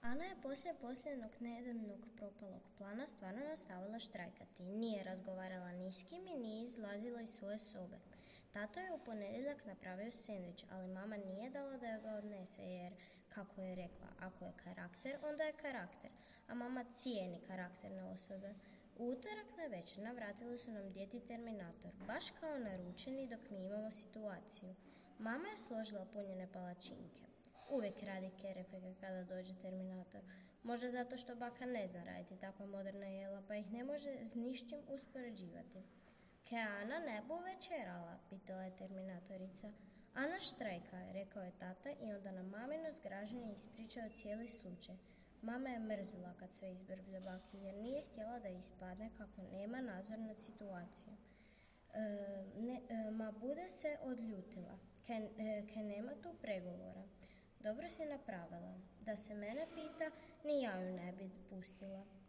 Ana je poslije posljednog nedeljnog propalog plana stvarno nastavila štrajkati. Nije razgovarala ni s kim i nije izlazila iz svoje sobe. Tato je u ponedjeljak napravio sendvič, ali mama nije dala da ga odnese jer, kako je rekla, ako je karakter, onda je karakter, a mama cijeni karakterne osobe. U utorak navečer navratili su nam djeti Terminator, baš kao naručeni dok mi imamo situaciju. Mama je složila punjene palačinke. Uvijek radi kerefeke kada dođe Terminator. Možda zato što baka ne zna raditi takva moderna jela, pa ih ne može s nišćim uspoređivati. Ke Ana ne bu večerala, pitala je Terminatorica. Ana štrajka, rekao je tata i onda na mamino zgražanje ispričao cijeli slučaj. Mama je mrzila kad sve izbrblja baki jer nije htjela da ispadne kako nema nadzor nad situacijom. Ma bude se odljutila, ke nema tu pregovora. Dobro si napravila. Da se mene pita, ni ja ju ne bi pustila.